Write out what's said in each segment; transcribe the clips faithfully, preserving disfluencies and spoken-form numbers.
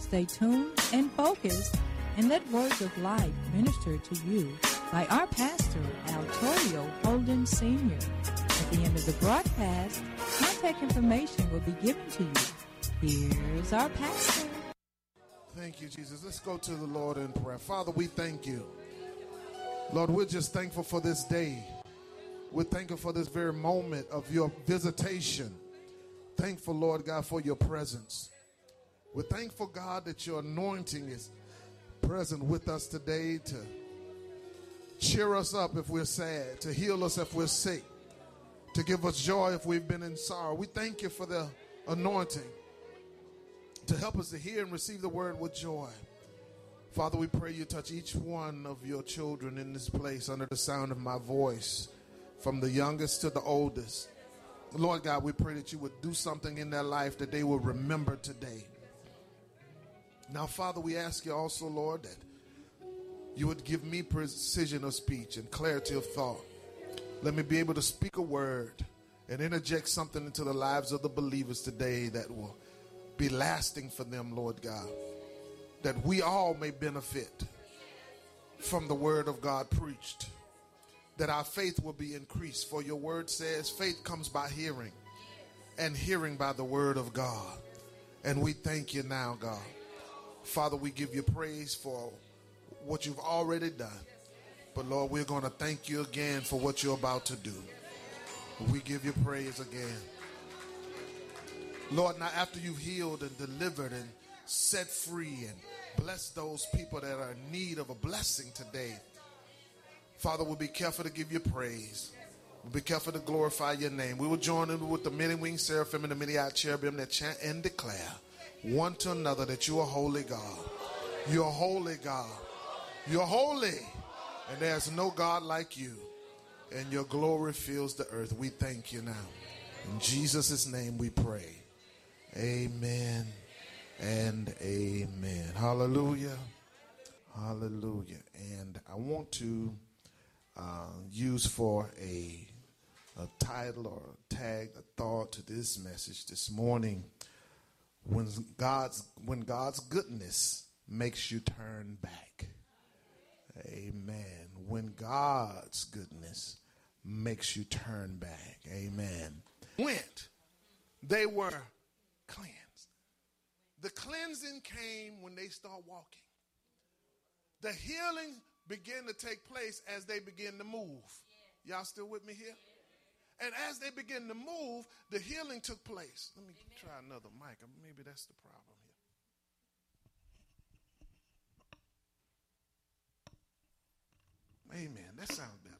Stay tuned and focused and let words of life minister to you by our pastor, Altorio Holden Senior At the end of the broadcast, contact information will be given to you. Here's our pastor. Thank you, Jesus. Let's go to the Lord in prayer. Father, we thank you. Lord, we're just thankful for this day. We're thankful for this very moment of your visitation. Thankful, Lord God, for your presence. We're thankful, God, that your anointing is present with us today to cheer us up if we're sad, to heal us if we're sick, to give us joy if we've been in sorrow. We thank you for the anointing to help us to hear and receive the word with joy. Father, we pray you touch each one of your children in this place under the sound of my voice, from the youngest to the oldest. Lord God, we pray that you would do something in their life that they will remember today. Now, Father, we ask you also, Lord, that you would give me precision of speech and clarity of thought. Let me be able to speak a word and interject something into the lives of the believers today that will be lasting for them, Lord God, that we all may benefit from the word of God preached, that our faith will be increased. For your word says faith comes by hearing, and hearing by the word of God. And we thank you now, God. Father, we give you praise for what you've already done. But Lord, we're going to thank you again for what you're about to do. We give you praise again. Lord, now after you've healed and delivered and set free and blessed those people that are in need of a blessing today, Father, we'll be careful to give you praise. We'll be careful to glorify your name. We will join in with the many-winged seraphim and the many-eyed cherubim that chant and declare one to another that you are holy God. You're holy God. You're holy. And there's no God like you. And your glory fills the earth. We thank you now. In Jesus' name we pray. Amen and amen. Hallelujah. Hallelujah. And I want to uh, use for a, a title or a tag, a thought to this message this morning. When God's when God's goodness makes you turn back. Amen. When God's goodness makes you turn back. Amen. Went. They were cleansed. The cleansing came when they start walking. The healing began to take place as they begin to move. Y'all still with me here? And as they begin to move, the healing took place. Let me try another mic. Maybe that's the problem here. Amen. That sounds better.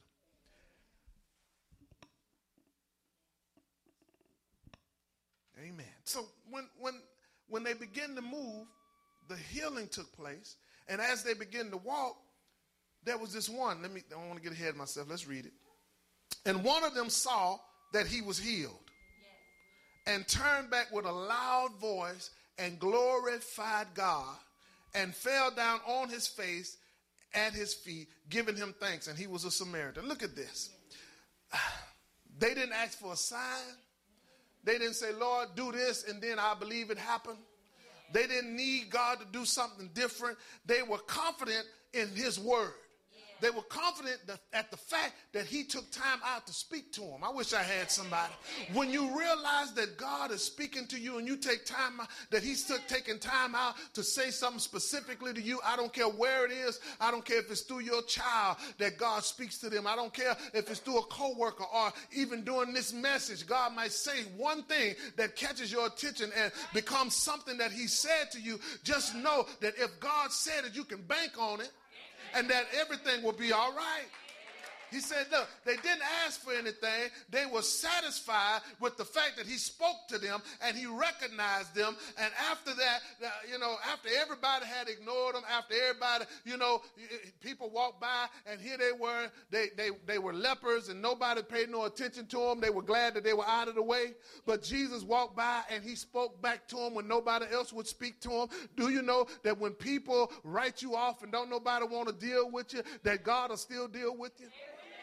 Amen. So when when when they begin to move, the healing took place. And as they begin to walk, there was this one. Let me, I don't want to get ahead of myself. Let's read it. And one of them saw that he was healed, yes, and turned back with a loud voice and glorified God and fell down on his face at his feet, giving him thanks. And he was a Samaritan. Look at this. They didn't ask for a sign. They didn't say, Lord, do this, and then I believe it happened. They didn't need God to do something different. They were confident in his word. They were confident that, at the fact that he took time out to speak to them. I wish I had somebody. When you realize that God is speaking to you and you take time out, that he's took, taking time out to say something specifically to you, I don't care where it is. I don't care if it's through your child that God speaks to them. I don't care if it's through a coworker or even during this message. God might say one thing that catches your attention and becomes something that he said to you. Just know that if God said it, you can bank on it. And that everything will be all right. He said, look, they didn't ask for anything. They were satisfied with the fact that he spoke to them and he recognized them. And after that, you know, after everybody had ignored them, after everybody, you know, people walked by and here they were, they, they, they were lepers and nobody paid no attention to them. They were glad that they were out of the way. But Jesus walked by and he spoke back to them when nobody else would speak to them. Do you know that when people write you off and don't nobody want to deal with you, that God will still deal with you?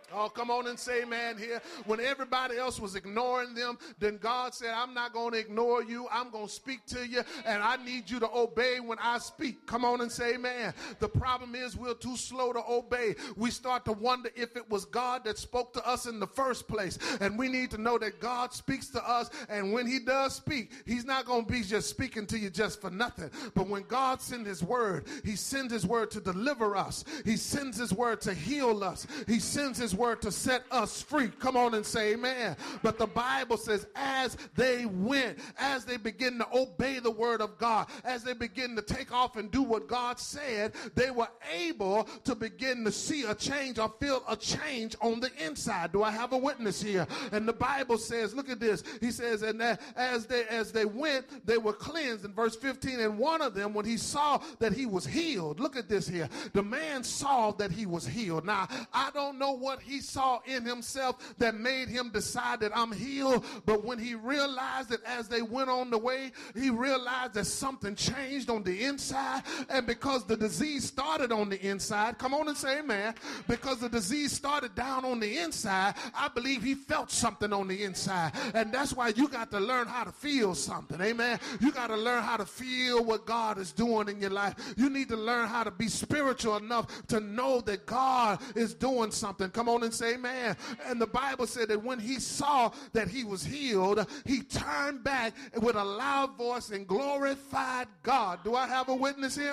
Oh, come on and say amen here. When everybody else was ignoring them, then God said, I'm not going to ignore you. I'm going to speak to you, and I need you to obey when I speak. Come on and say amen. The problem is we're too slow to obey. We start to wonder if it was God that spoke to us in the first place, and we need to know that God speaks to us, and when he does speak, he's not going to be just speaking to you just for nothing. But when God sends his word, he sends his word to deliver us. He sends his word to heal us. He sends his word to set us free. Come on and say amen. But the Bible says as they went, as they begin to obey the word of God, as they begin to take off and do what God said, they were able to begin to see a change or feel a change on the inside. Do I have a witness here? And the Bible says, look at this. He says, and that as they as they went, they were cleansed. In verse fifteen, and one of them, when he saw that he was healed, look at this here. The man saw that he was healed. Now, I don't know what he saw in himself that made him decide that I'm healed, but when he realized that as they went on the way, he realized that something changed on the inside. And because the disease started on the inside, come on and say amen, because the disease started down on the inside, I believe he felt something on the inside. And that's why you got to learn how to feel something, amen. You got to learn how to feel what God is doing in your life. You need to learn how to be spiritual enough to know that God is doing something. Come on and say amen. And the Bible said that when he saw that he was healed, he turned back with a loud voice and glorified God. Do I have a witness here?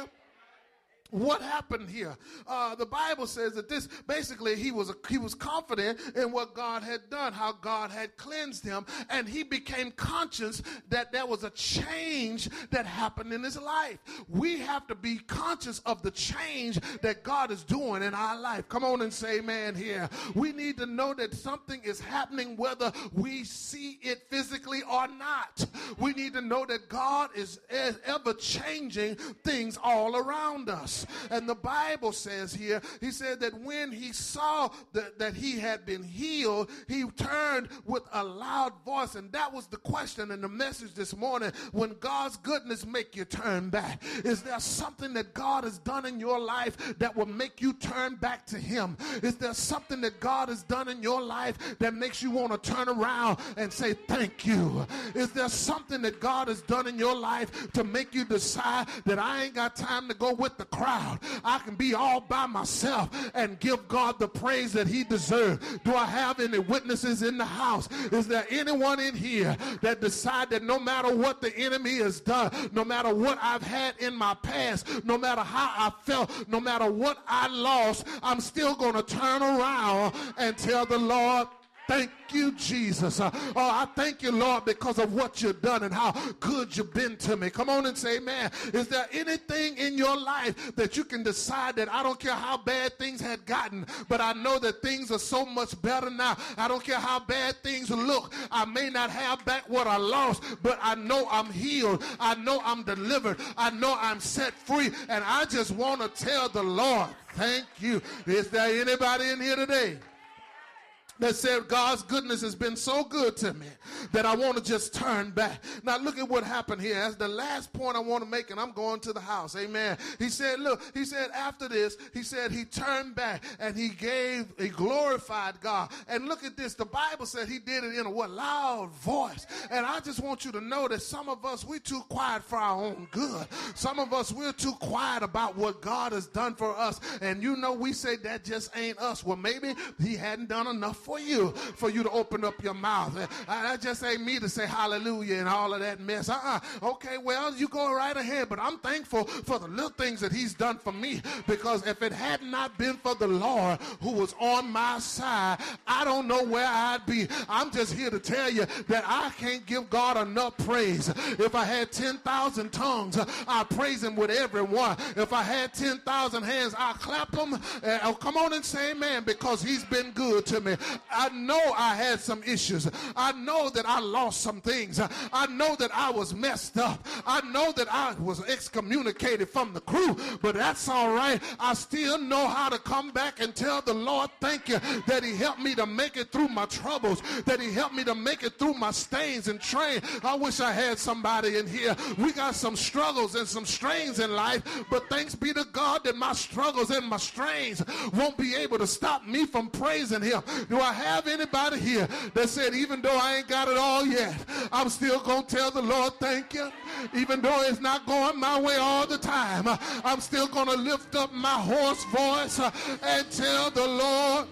What happened here? Uh, the Bible says that this, basically, he was a, he was confident in what God had done, how God had cleansed him, and he became conscious that there was a change that happened in his life. We have to be conscious of the change that God is doing in our life. Come on and say amen here. We need to know that something is happening whether we see it physically or not. We need to know that God is ever changing things all around us. And the Bible says here, he said that when he saw that, that he had been healed, he turned with a loud voice. And that was the question in the message this morning. When God's goodness make you turn back, is there something that God has done in your life that will make you turn back to him? Is there something that God has done in your life that makes you want to turn around and say thank you? Is there something that God has done in your life to make you decide that I ain't got time to go with the crowd? I can be all by myself and give God the praise that he deserves. Do I have any witnesses in the house? Is there anyone in here that decide that no matter what the enemy has done, no matter what I've had in my past, no matter how I felt, no matter what I lost, I'm still going to turn around and tell the Lord, thank you, Jesus. Uh, oh, I thank you, Lord, because of what you've done and how good you've been to me. Come on and say amen. Is there anything in your life that you can decide that I don't care how bad things had gotten, but I know that things are so much better now. I don't care how bad things look. I may not have back what I lost, but I know I'm healed. I know I'm delivered. I know I'm set free. And I just want to tell the Lord, thank you. Is there anybody in here today that said God's goodness has been so good to me that I want to just turn back? Now look at what happened here. That's the last point I want to make, and I'm going to the house. Amen. He said, look, he said after this, he said he turned back and he gave, he glorified God. And look at this. The Bible said he did it in a what? Loud voice. And I just want you to know that some of us, we're too quiet for our own good. Some of us, we're too quiet about what God has done for us. And you know, we say that just ain't us. Well, maybe he hadn't done enough for you, for you to open up your mouth. That just ain't me to say hallelujah and all of that mess. Uh-uh. Okay, well, you go right ahead, but I'm thankful for the little things that he's done for me, because if it had not been for the Lord who was on my side, I don't know where I'd be. I'm just here to tell you that I can't give God enough praise. If I had ten thousand tongues, I'd praise him with everyone. If I had ten thousand hands, I'd clap them. Uh, come on and say amen, because he's been good to me. I know I had some issues. I know that I lost some things. I know that I was messed up. I know that I was excommunicated from the crew, but that's all right. I still know how to come back and tell the Lord thank you that he helped me to make it through my troubles, that he helped me to make it through my stains and strain. I wish I had somebody in here. We got some struggles and some strains in life, but thanks be to God that my struggles and my strains won't be able to stop me from praising him. Do I have anybody here that said, even though I ain't got it all yet, I'm still going to tell the Lord thank you? Even though it's not going my way all the time, I'm still going to lift up my hoarse voice and tell the Lord.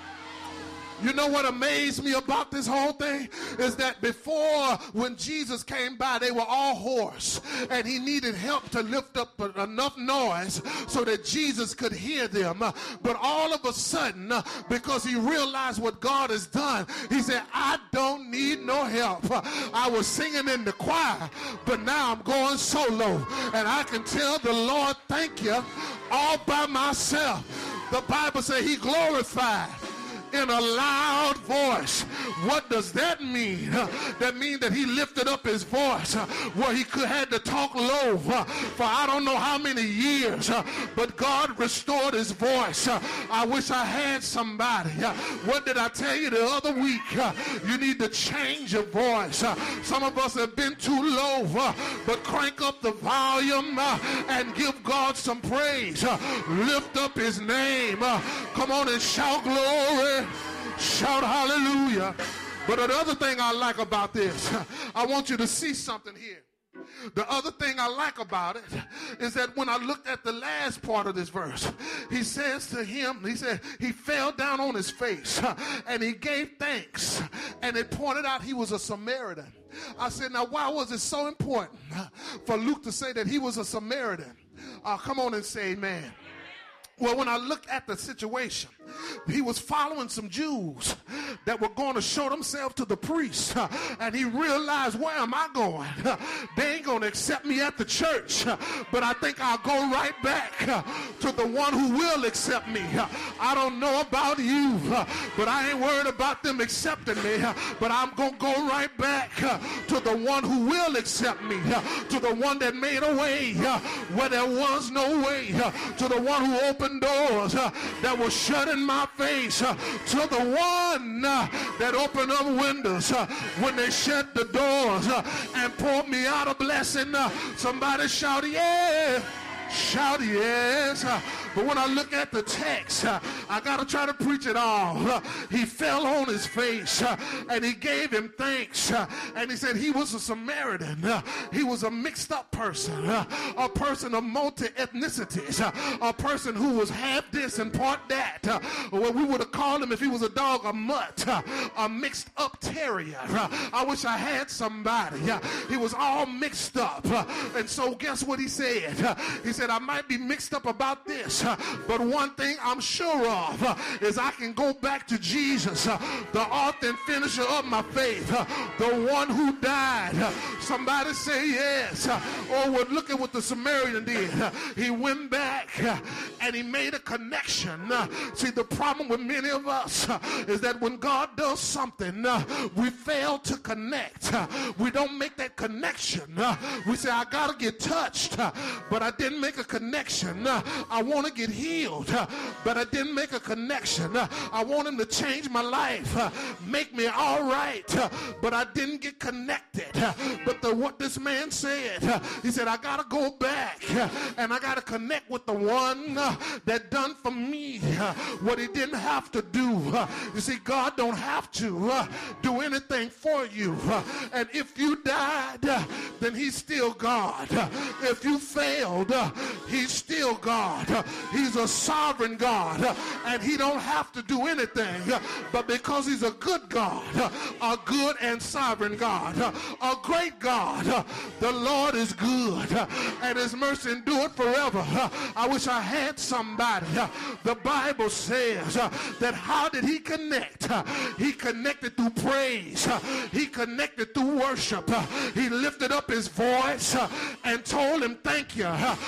You know what amazed me about this whole thing is that before, when Jesus came by, they were all hoarse, and he needed help to lift up enough noise so that Jesus could hear them. But all of a sudden, because he realized what God has done, he said, I don't need no help. I was singing in the choir, but now I'm going solo, and I can tell the Lord thank you all by myself. The Bible says he glorified in a loud voice. What does that mean? That means that he lifted up his voice where he could had to talk low for I don't know how many years, but God restored his voice. I wish I had somebody. What did I tell you the other week? You need to change your voice. Some of us have been too low, but crank up the volume and give God some praise. Lift up his name. Come on and shout glory. Shout hallelujah. But the other thing I like about this, I want you to see something here. The other thing I like about it is that when I looked at the last part of this verse, he says to him, he said, he fell down on his face and he gave thanks, and it pointed out he was a Samaritan. I said, now why was it so important for Luke to say that he was a Samaritan? Uh, come on and say amen. Well, when I look at the situation, he was following some Jews that were going to show themselves to the priest, and he realized, where am I going? They ain't going to accept me at the church, but I think I'll go right back to the one who will accept me. I don't know about you, but I ain't worried about them accepting me, but I'm going to go right back to the one who will accept me, to the one that made a way where there was no way, to the one who opened doors uh, that were shut in my face, uh, to the one uh, that opened up windows uh, when they shut the doors uh, and poured me out a blessing. Uh, somebody shout, yeah. Shout yes. Uh, but when I look at the text, uh, I got to try to preach it all. Uh, he fell on his face uh, and he gave him thanks. Uh, and he said he was a Samaritan. Uh, he was a mixed up person, uh, a person of multi-ethnicities, uh, a person who was half this and part that. Uh, well, we would have called him, if he was a dog, a mutt, uh, a mixed up terrier. Uh, I wish I had somebody. Uh, he was all mixed up. Uh, and so guess what he said? Uh, he said, I might be mixed up about this, uh, but one thing I'm sure of uh, is I can go back to Jesus, uh, the author and finisher of my faith, uh, the one who died. Uh, somebody say yes. Uh, or would look at what the Samaritan did. Uh, he went back uh, and he made a connection. Uh, see, the problem with many of us uh, is that when God does something, uh, we fail to connect. Uh, we don't make that connection. Uh, we say, I got to get touched, uh, but I didn't make a connection. Uh, I want to get healed, uh, but I didn't make a connection. Uh, I want him to change my life, uh, make me all right, uh, but I didn't get connected. Uh, but the, what this man said, uh, he said, I got to go back uh, and I got to connect with the one uh, that done for me uh, what he didn't have to do. Uh, you see, God don't have to uh, do anything for you. Uh, and if you died, uh, then he's still God. Uh, if you failed, uh, he's still God. Uh, he's a sovereign God, uh, and he don't have to do anything, uh, but because he's a good God, uh, a good and sovereign God, uh, a great God, uh, the Lord is good, uh, and his mercy endureth forever. Uh, I wish I had somebody. Uh, the Bible says uh, that how did he connect? Uh, he connected through praise. Uh, he connected through worship. Uh, he lifted up his voice uh, and told him thank you. Uh, oh,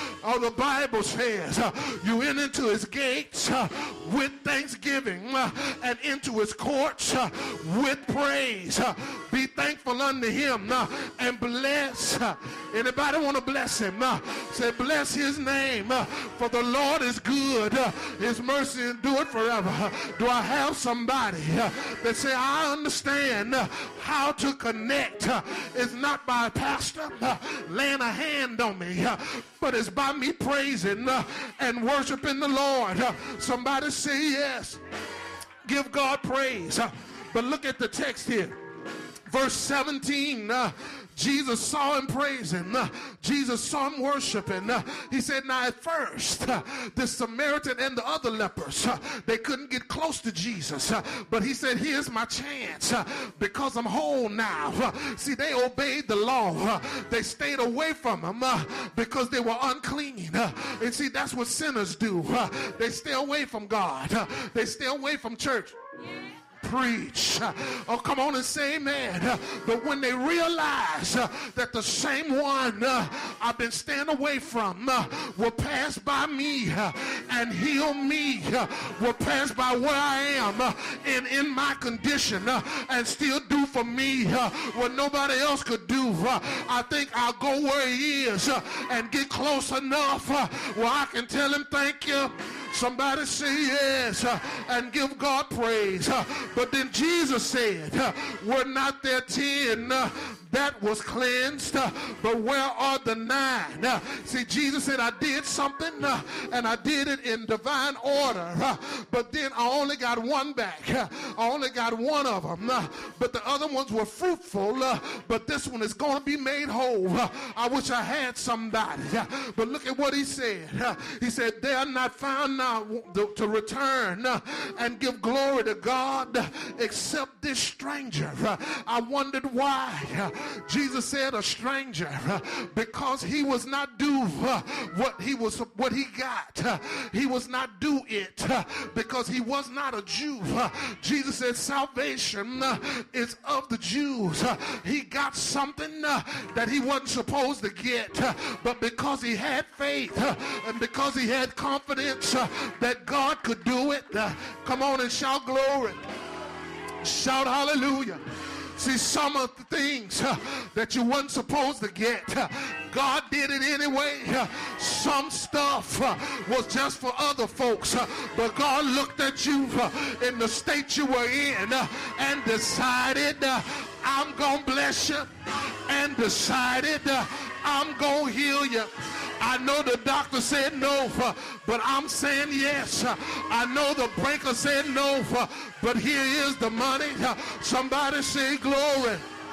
the Bible says uh, you enter into his gates uh, with thanksgiving uh, and into his courts uh, with praise. Uh, be thankful unto him uh, and bless. Uh, anybody want to bless him? Uh, say, bless his name, uh, for the Lord is good. Uh, his mercy endureth forever. Uh, do I have somebody uh, that say, I understand uh, how to connect? Uh, it's not by a pastor uh, laying a hand on me, uh, but it's by me praising uh, and worshiping the Lord. Uh, somebody say yes. Give God praise. Uh, but look at the text here. Verse seventeen, uh, Jesus saw him praising. Uh, Jesus saw him worshiping. Uh, he said, now at first, uh, the Samaritan and the other lepers, uh, they couldn't get close to Jesus. Uh, but he said, here's my chance uh, because I'm whole now. Uh, see, they obeyed the law. Uh, they stayed away from him uh, because they were unclean. Uh, and see, that's what sinners do. Uh, they stay away from God. Uh, they stay away from church. Preach. Oh, come on and say amen. But when they realize uh, that the same one uh, I've been staying away from uh, will pass by me uh, and heal me, uh, will pass by where I am uh, and in my condition uh, and still do for me uh, what nobody else could do, uh, I think I'll go where he is uh, and get close enough uh, where I can tell him thank you. Somebody say yes uh, and give God praise. Uh, but then Jesus said, uh, were not there ten uh, that was cleansed, uh, but where are the nine? Uh, see, Jesus said, I did something uh, and I did it in divine order, uh, but then I only got one back. Uh, I only got one of them, uh, but the other ones were fruitful, uh, but this one is going to be made whole. Uh, I wish I had somebody, uh, but look at what he said. Uh, he said, they are not found now to return uh, and give glory to God uh, except this stranger. Uh, I wondered why. Uh, Jesus said a stranger uh, because he was not due uh, what he was what he got. Uh, he was not due it uh, because he was not a Jew. Uh, Jesus said salvation uh, is of the Jews. Uh, he got something uh, that he wasn't supposed to get, uh, but because he had faith uh, and because he had confidence uh, that God could do it. Uh, come on and shout glory. Shout hallelujah. See, some of the things uh, that you wasn't supposed to get, uh, God did it anyway. Uh, some stuff uh, was just for other folks, uh, but God looked at you uh, in the state you were in uh, and decided, uh, I'm going to bless you, and decided, uh, I'm going to heal you. I know the doctor said no, uh, but I'm saying yes. Uh, I know the banker said no, uh, but here is the money. Uh, somebody say glory.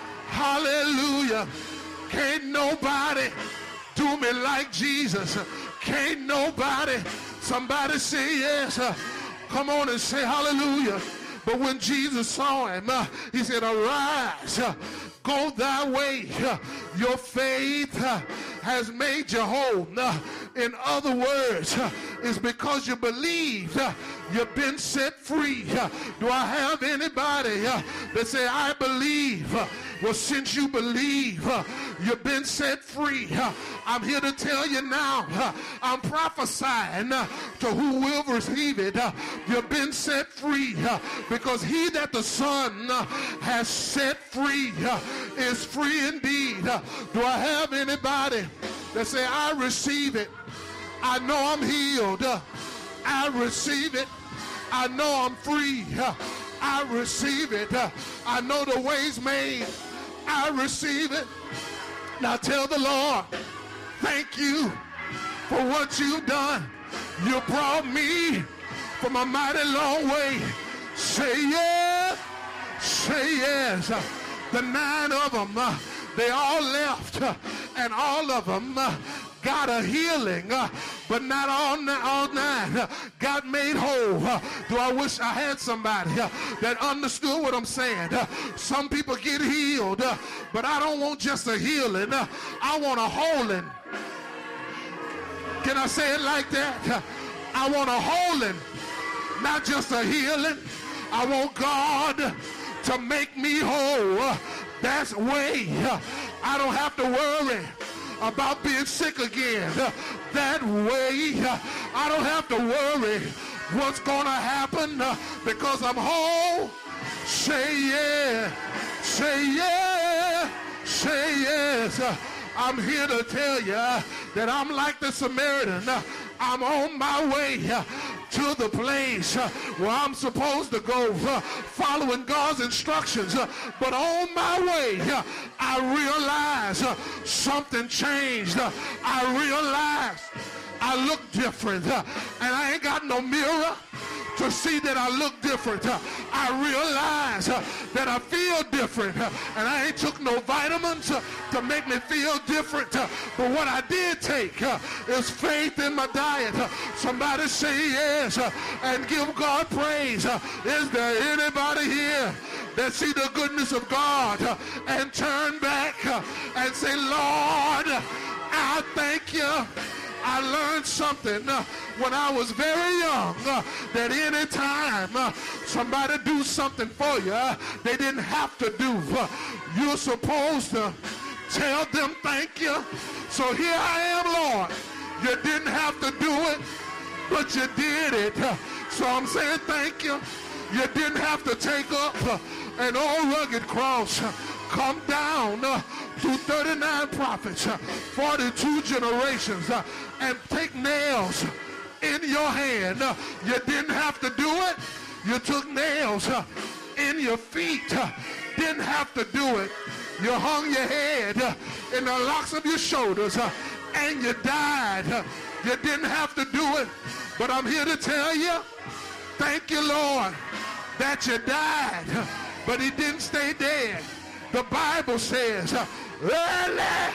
Hallelujah. Can't nobody do me like Jesus. Uh, can't nobody. Somebody say yes. Uh, come on and say hallelujah. But when Jesus saw him, uh, he said, arise. Uh, Go thy way. Uh, your faith uh, has made you whole. Uh, in other words, uh, it's because you believed. Uh, you've been set free. Uh, do I have anybody uh, that say, I believe? Uh, well, since you believe, uh, you've been set free. Uh, I'm here to tell you now, uh, I'm prophesying uh, to who will receive it. Uh, you've been set free uh, because he that the Son uh, has set free uh, is free indeed. Uh, do I have anybody that say, I receive it? I know I'm healed. Uh, I receive it. I know I'm free. Uh, I receive it. Uh, I know the way's made. I receive it. Now tell the Lord, thank you for what you've done. You brought me from a mighty long way. Say yes. Say yes. Uh, the nine of them, uh, they all left, uh, and all of them uh, got a healing, uh, but not all, all nine uh, got made whole. Uh, do I wish I had somebody uh, that understood what I'm saying? Uh, some people get healed, uh, but I don't want just a healing. Uh, I want a holding. Can I say it like that? Uh, I want a holding, not just a healing. I want God to make me whole. Uh, that's way. Uh, I don't have to worry about being sick again. That way, I don't have to worry what's going to happen because I'm whole. Say yeah, say yeah, say yes. I'm here to tell you that I'm like the Samaritan. I'm on my way to the place where I'm supposed to go, following God's instructions. But on my way, I realized something changed. I realized I look different, and I ain't got no mirror to see that I look different. I realize that I feel different, and I ain't took no vitamins to make me feel different. But what I did take is faith in my diet. Somebody say yes and give God praise. Is there anybody here that see the goodness of God and turn back and say, Lord, I thank you. I learned something uh, when I was very young uh, that any time uh, somebody do something for you, uh, they didn't have to do. Uh, you're supposed to tell them thank you. So here I am, Lord. You didn't have to do it, but you did it. Uh, so I'm saying thank you. You didn't have to take up uh, an old rugged cross. Uh, come down uh, through thirty-nine prophets, uh, forty-two generations, uh, and take nails in your hand. Uh, you didn't have to do it. You took nails uh, in your feet. Uh, didn't have to do it. You hung your head uh, in the locks of your shoulders, uh, and you died. Uh, you didn't have to do it. But I'm here to tell you, thank you, Lord, that you died. Uh, but he didn't stay dead. The Bible says, uh, early,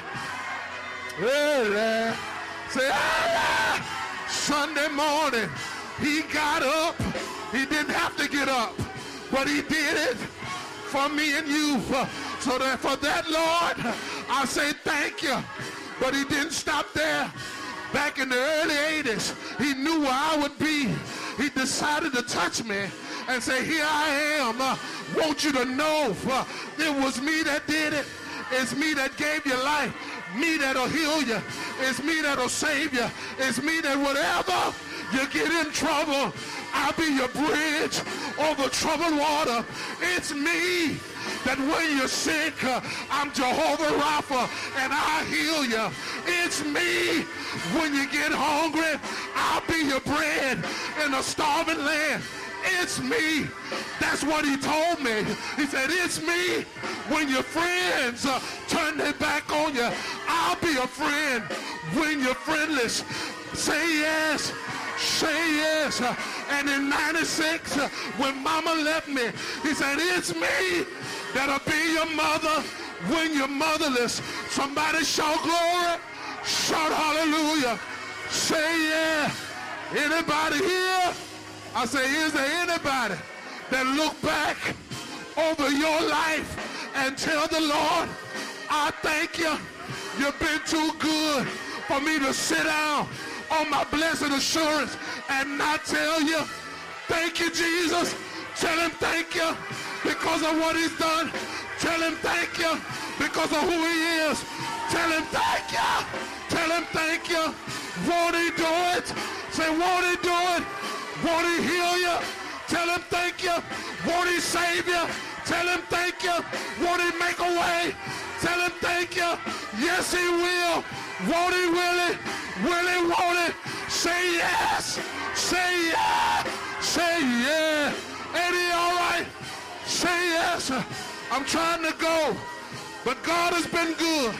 early, say early, Sunday morning, he got up. He didn't have to get up, but he did it for me and you. Uh, so that for that, Lord, I say thank you. But he didn't stop there. Back in the early eighties, he knew where I would be. He decided to touch me and say, here I am. Uh, want you to know uh, it was me that did it. It's me that gave you life. Me that'll heal you. It's me that'll save you. It's me that whatever you get in trouble, I'll be your bridge over troubled water. It's me that when you're sick, uh, I'm Jehovah Rapha and I heal you. It's me when you get hungry, I'll be your bread in a starving land. It's me. That's what he told me. He said, it's me. When your friends uh, turn their back on you, I'll be a friend. When you're friendless, say yes. Say yes. Uh, and in ninety-six, uh, when mama left me, he said, it's me that'll be your mother when you're motherless. Somebody shout glory. Shout hallelujah. Say yeah. Anybody here? I say, is there anybody that look back over your life and tell the Lord, I thank you. You've been too good for me to sit down on my blessed assurance and not tell you, thank you, Jesus. Tell him thank you because of what he's done. Tell him thank you because of who he is. Tell him thank you. Tell him thank you. Won't he do it? Say, won't he do it? Won't he heal you? Tell him thank you. Won't he save you? Tell him thank you. Won't he make a way? Tell him thank you. Yes, he will. Won't he, will he? Will he, won't he? Say yes. Say yeah. Say yeah. Ain't he all right? Say yes. I'm trying to go, but God has been good.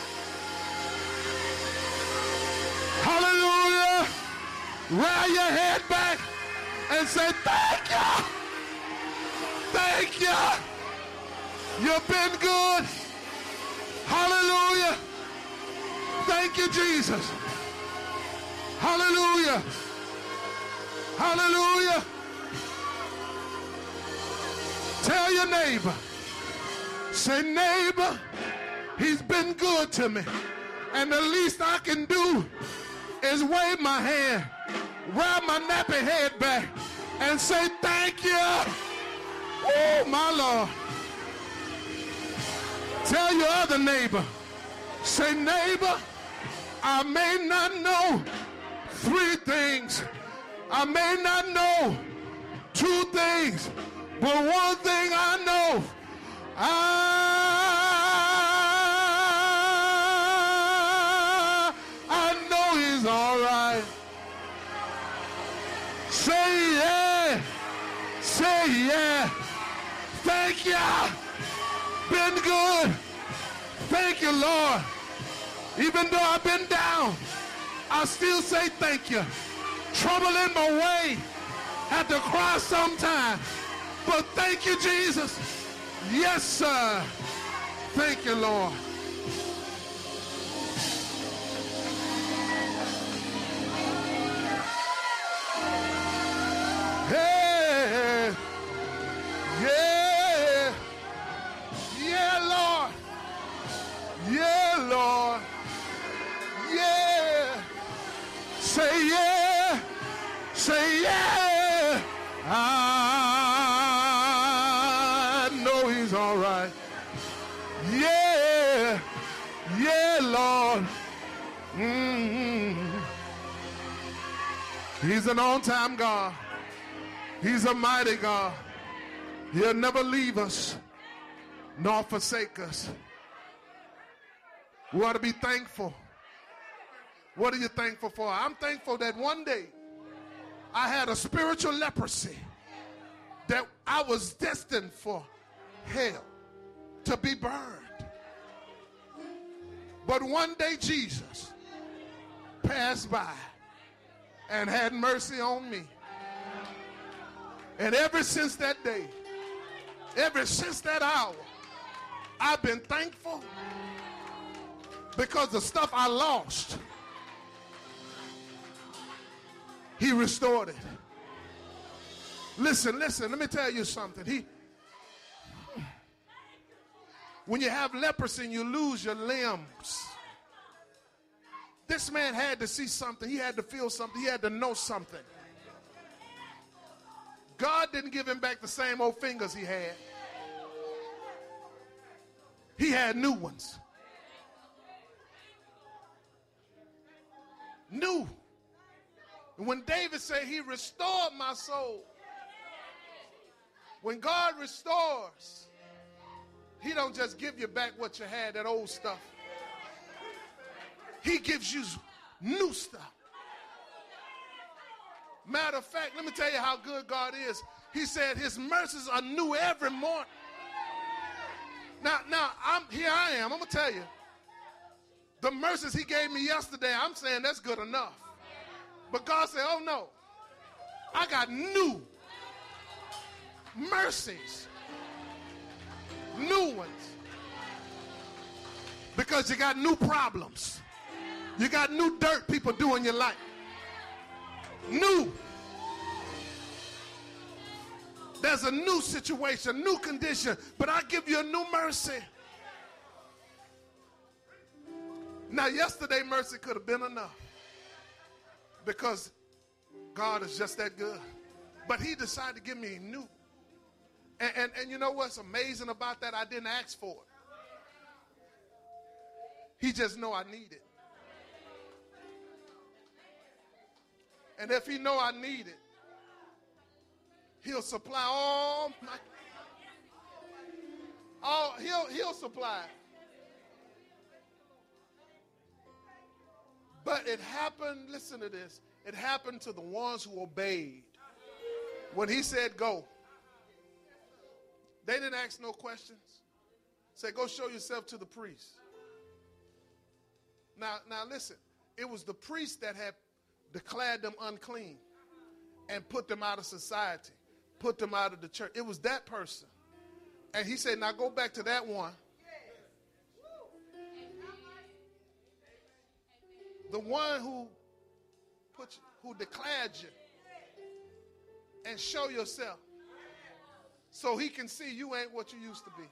Hallelujah. Roll your head back and say, thank you. Thank you. You've been good. Hallelujah. Thank you, Jesus. Hallelujah. Hallelujah. Tell your neighbor. Say, neighbor, he's been good to me. And the least I can do is wave my hand, wrap my nappy head back, and say thank you. Oh, my Lord. Tell your other neighbor, say, neighbor, I may not know three things. I may not know two things. But one thing I know, I, I know he's all right. Say yeah. Say yeah. Thank you. Been good. Thank you, Lord. Even though I've been down, I still say thank you. Trouble in my way. Had to cry sometime. But thank you, Jesus. Yes, sir. Thank you, Lord. Hey. Yeah. Yeah, Lord. Yeah, Lord. Yeah. Say yeah. Say yeah. I know he's all right. Yeah. Yeah, Lord. Mm-hmm. He's an on-time God. He's a mighty God. He'll never leave us nor forsake us. We ought to be thankful. What are you thankful for? I'm thankful that one day I had a spiritual leprosy, that I was destined for hell, to be burned. But one day Jesus passed by and had mercy on me. And ever since that day, ever since that hour, I've been thankful, because the stuff I lost, he restored it. Listen, listen, let me tell you something. He, when you have leprosy and you lose your limbs, this man had to see something. He had to feel something. He had to know something. God didn't give him back the same old fingers he had. He had new ones. New. And when David said he restored my soul, when God restores, he don't just give you back what you had, that old stuff. He gives you new stuff. Matter of fact, let me tell you how good God is. He said his mercies are new every morning. Now, now I'm here I am. I'm going to tell you. The mercies he gave me yesterday, I'm saying that's good enough. But God said, oh no, I got new mercies. New ones. Because you got new problems. You got new dirt people do in your life. New. There's a new situation, new condition, but I give you a new mercy. Now, yesterday mercy could have been enough, because God is just that good. But he decided to give me new. And, and, and you know what's amazing about that? I didn't ask for it. He just know I need it. And if he know I need it, he'll supply all my, all, he'll, he'll supply it. But it happened, listen to this, it happened to the ones who obeyed. When he said go, they didn't ask no questions. Say, go show yourself to the priest. Now, now listen, it was the priest that had declared them unclean and put them out of society, put them out of the church. It was that person. And he said, now go back to that one. The one who put you, who declared you, and show yourself so he can see you ain't what you used to be.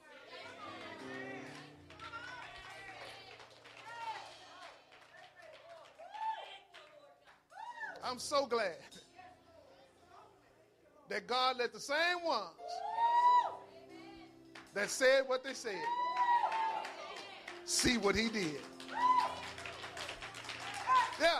I'm so glad that God let the same ones that said what they said see what he did. Yeah.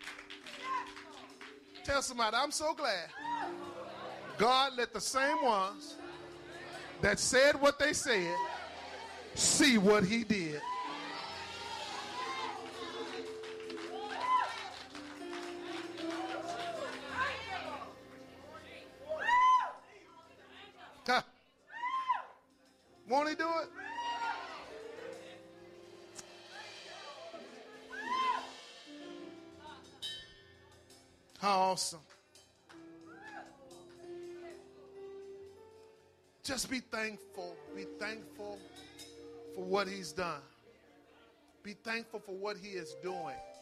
Tell somebody, I'm so glad God let the same ones that said what they said see what he did. Huh. Won't he do it? How awesome. Just be thankful. Be thankful for what he's done. Be thankful for what he is doing.